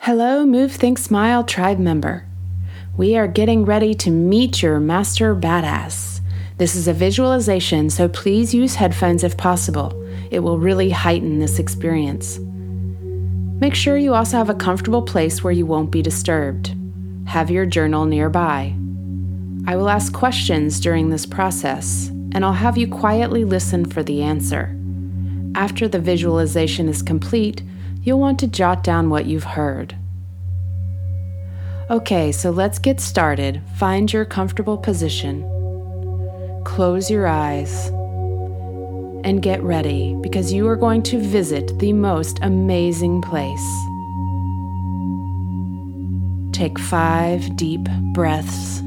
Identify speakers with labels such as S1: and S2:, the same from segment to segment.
S1: Hello, Move, Think, Smile tribe member. We are getting ready to meet your master badass. This is a visualization, so please use headphones if possible. It will really heighten this experience. Make sure you also have a comfortable place where you won't be disturbed. Have your journal nearby. I will ask questions during this process, and I'll have you quietly listen for the answer. After the visualization is complete, you'll want to jot down what you've heard. Okay, so let's get started. Find your comfortable position. Close your eyes and get ready because you are going to visit the most amazing place. Take 5 deep breaths.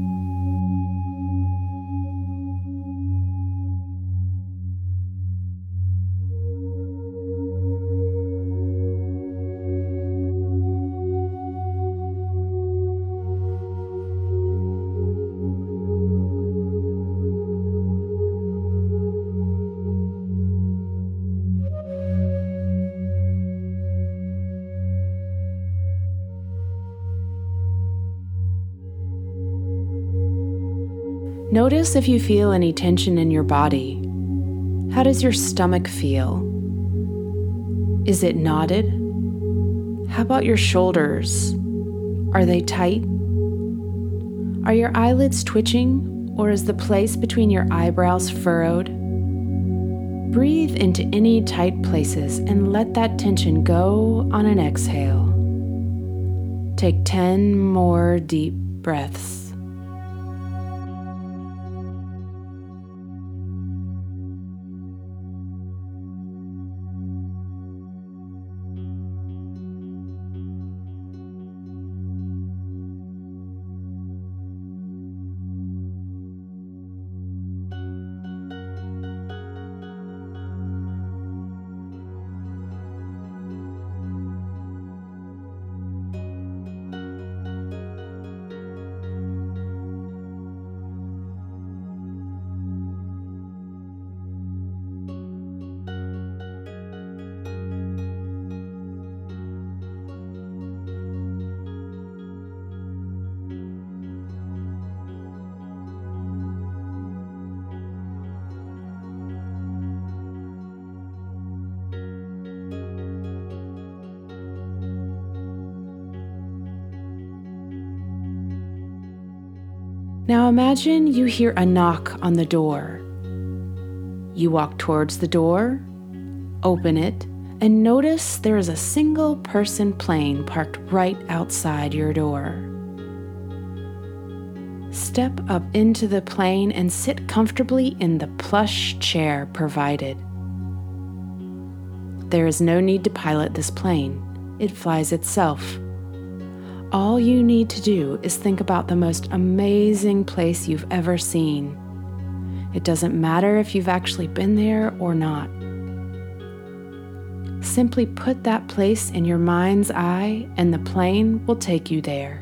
S1: Notice if you feel any tension in your body. How does your stomach feel? Is it knotted? How about your shoulders? Are they tight? Are your eyelids twitching, or is the place between your eyebrows furrowed? Breathe into any tight places and let that tension go on an exhale. Take 10 more deep breaths. Now imagine you hear a knock on the door. You walk towards the door, open it, and notice there is a single-person plane parked right outside your door. Step up into the plane and sit comfortably in the plush chair provided. There is no need to pilot this plane. It flies itself. All you need to do is think about the most amazing place you've ever seen. It doesn't matter if you've actually been there or not. Simply put that place in your mind's eye and the plane will take you there.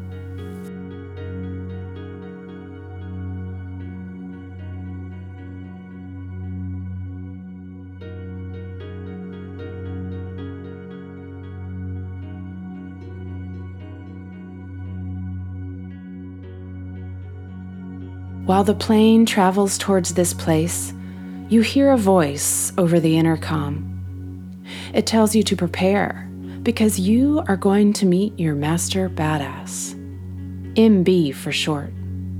S1: While the plane travels towards this place, you hear a voice over the intercom. It tells you to prepare because you are going to meet your master badass. MB for short.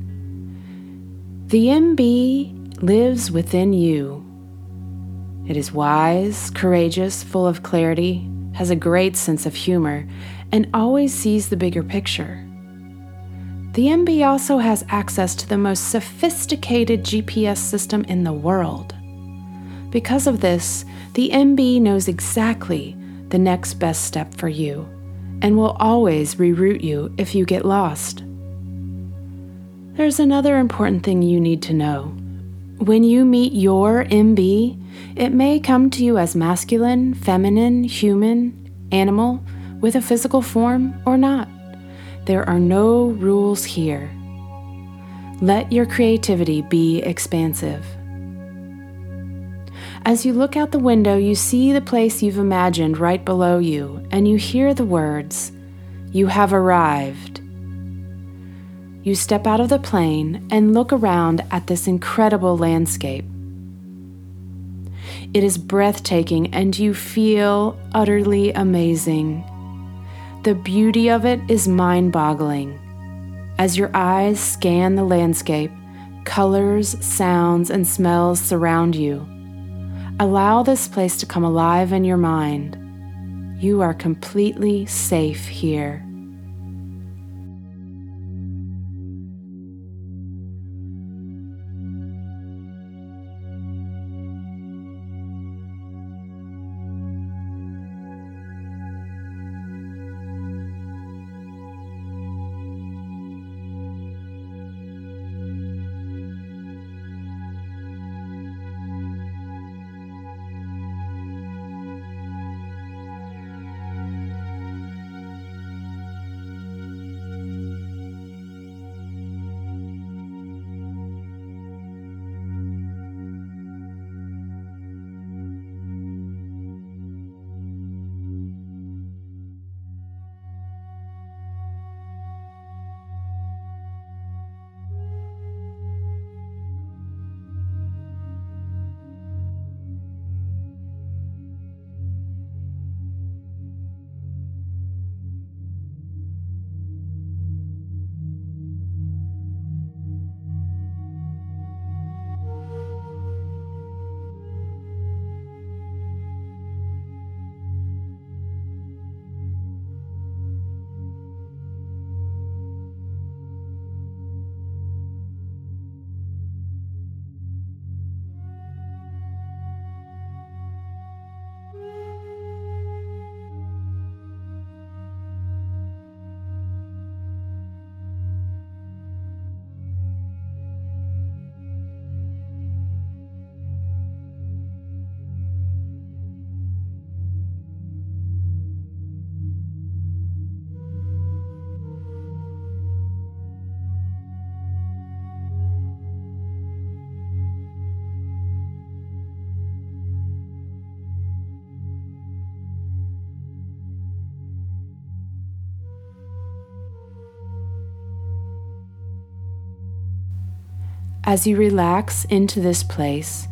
S1: The MB lives within you. It is wise, courageous, full of clarity, has a great sense of humor, and always sees the bigger picture. The MB also has access to the most sophisticated GPS system in the world. Because of this, the MB knows exactly the next best step for you and will always reroute you if you get lost. There's another important thing you need to know. When you meet your MB, it may come to you as masculine, feminine, human, animal, with a physical form or not. There are no rules here. Let your creativity be expansive. As you look out the window, you see the place you've imagined right below you, and you hear the words, "You have arrived." You step out of the plane and look around at this incredible landscape. It is breathtaking and you feel utterly amazing. The beauty of it is mind-boggling. As your eyes scan the landscape, colors, sounds, and smells surround you. Allow this place to come alive in your mind. You are completely safe here. As you relax into this place,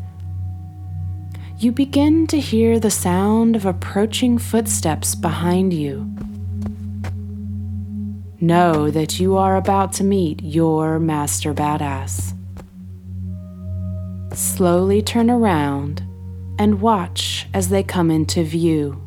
S1: you begin to hear the sound of approaching footsteps behind you. Know that you are about to meet your master badass. Slowly turn around and watch as they come into view.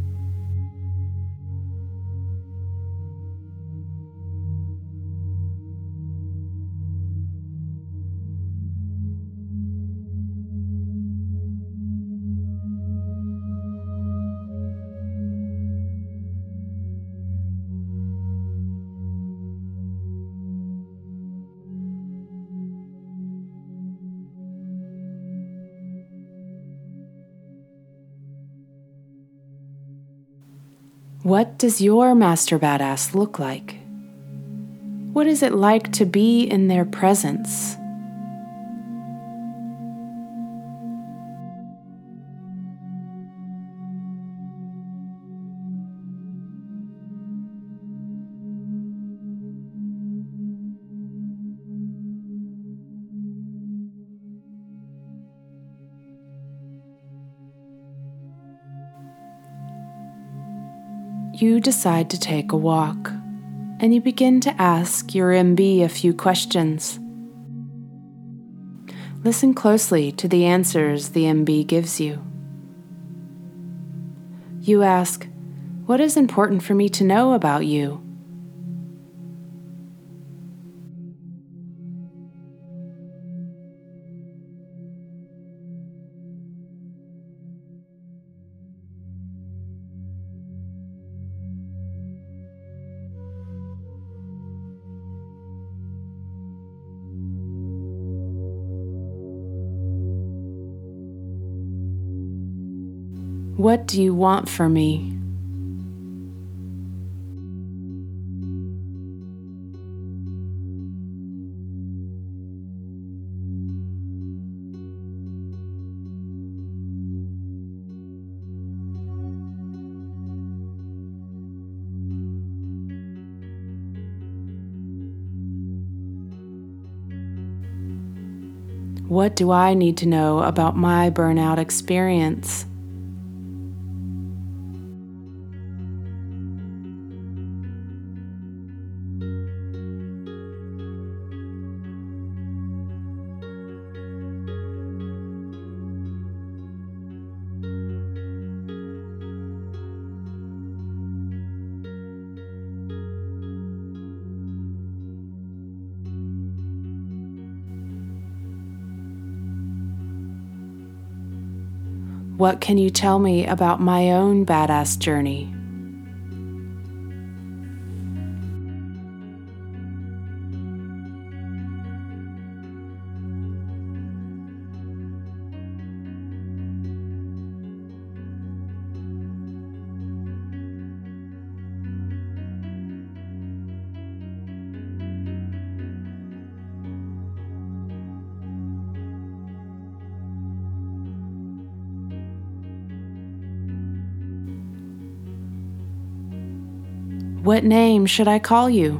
S1: What does your master badass look like? What is it like to be in their presence? You decide to take a walk, and you begin to ask your MB a few questions. Listen closely to the answers the MB gives you. You ask, "What is important for me to know about you?" What do you want from me? What do I need to know about my burnout experience? What can you tell me about my own badass journey? What name should I call you?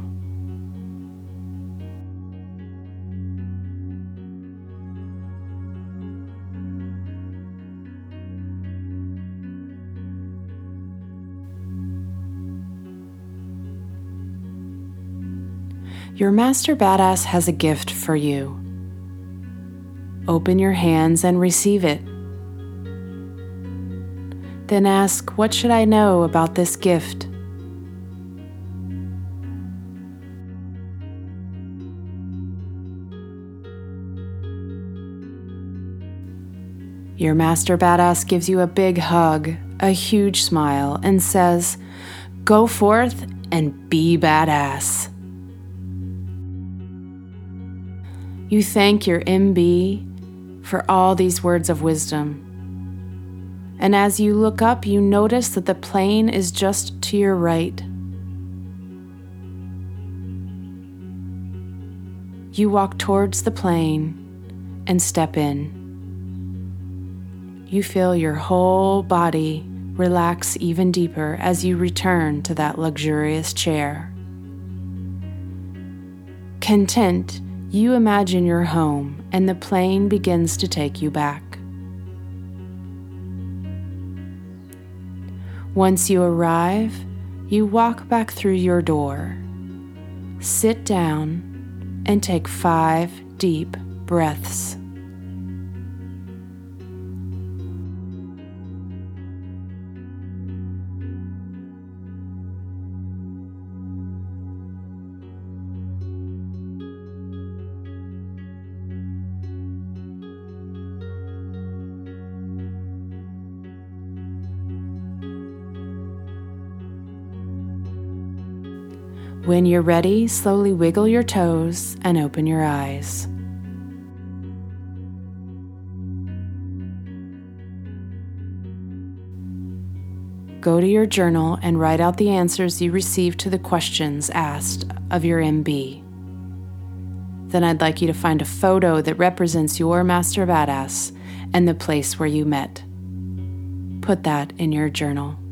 S1: Your Master Badass has a gift for you. Open your hands and receive it. Then ask, what should I know about this gift? Your Master Badass gives you a big hug, a huge smile, and says, "Go forth and be badass." You thank your MB for all these words of wisdom. And as you look up, you notice that the plane is just to your right. You walk towards the plane and step in. You feel your whole body relax even deeper as you return to that luxurious chair. Content, you imagine your home and the plane begins to take you back. Once you arrive, you walk back through your door, sit down, and take 5 deep breaths. When you're ready, slowly wiggle your toes and open your eyes. Go to your journal and write out the answers you received to the questions asked of your MB. Then I'd like you to find a photo that represents your Master Badass and the place where you met. Put that in your journal.